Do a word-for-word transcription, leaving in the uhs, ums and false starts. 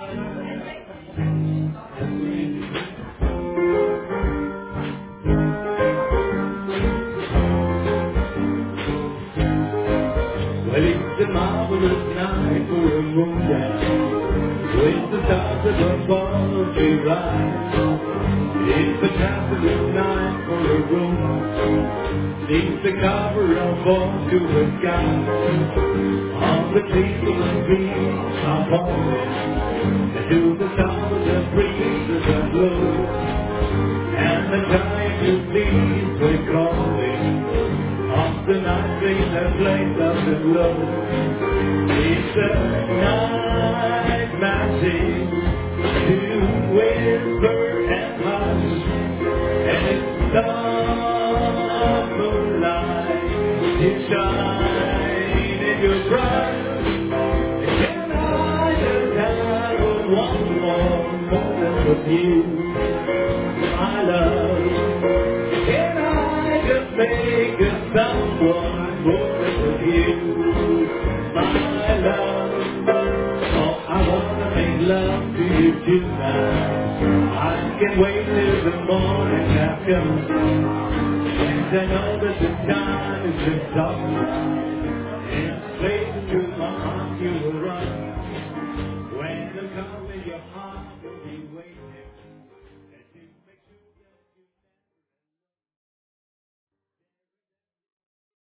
Well, it's a marvelous night for a moon dance, with the stars above all to rise. It's a fabulous night for a room, neath the cover of all to the sky. On the Cleveland beach, I'm falling, to the sound of the breezes that blow, and the giant leaves were calling off the night train that plays up the glow. It's a night magic to whisper and hush, and it's dark moonlight to shine in your brush. Can I just have one more moment with you, my love? Can I just make a someone more with you, my love? Oh, I wanna make love to you tonight. I can't wait till the morning has come, and I know that the time is just talking.